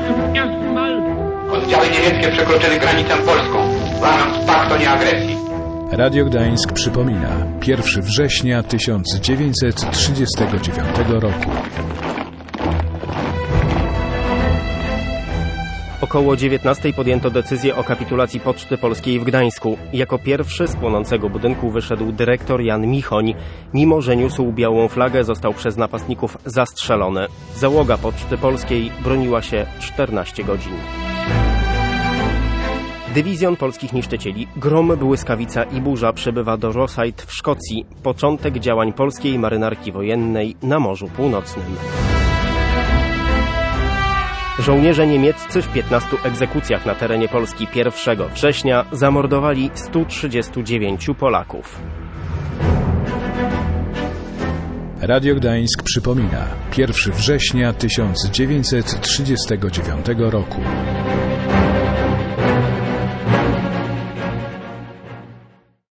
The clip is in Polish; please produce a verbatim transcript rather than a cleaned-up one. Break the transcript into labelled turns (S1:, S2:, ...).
S1: Oddziały niemieckie przekroczyły granicę polską, łamiąc pakt o nieagresji.
S2: Radio Gdańsk przypomina pierwszego września tysiąc dziewięćset trzydziestego dziewiątego roku.
S3: Około dziewiętnastej podjęto decyzję o kapitulacji Poczty Polskiej w Gdańsku. Jako pierwszy z płonącego budynku wyszedł dyrektor Jan Michoń. Mimo że niósł białą flagę, został przez napastników zastrzelony. Załoga Poczty Polskiej broniła się czternaście godzin. Dywizjon polskich niszczycieli Grom, Błyskawica i Burza przybywa do Rosyth w Szkocji. Początek działań polskiej marynarki wojennej na Morzu Północnym. Żołnierze niemieccy w piętnastu egzekucjach na terenie Polski pierwszego września zamordowali stu trzydziestu dziewięciu Polaków.
S2: Radio Gdańsk przypomina pierwszego września tysiąc dziewięćset trzydziestego dziewiątego roku.